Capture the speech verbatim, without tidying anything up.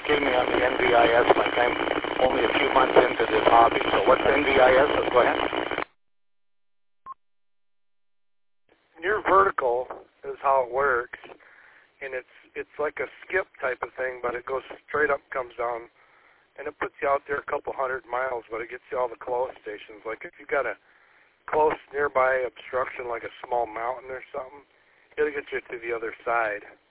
educate me on the N V I S, like I'm only a few months into this hobby. So what's N V I S? Let's go ahead. Near vertical is how it works, and it's it's like a skip type of thing, but it goes straight up, comes down, and it puts you out there a couple hundred miles, but it gets you all the close stations. Like if you got a close nearby obstruction, like a small mountain or something, it'll get you to the other side.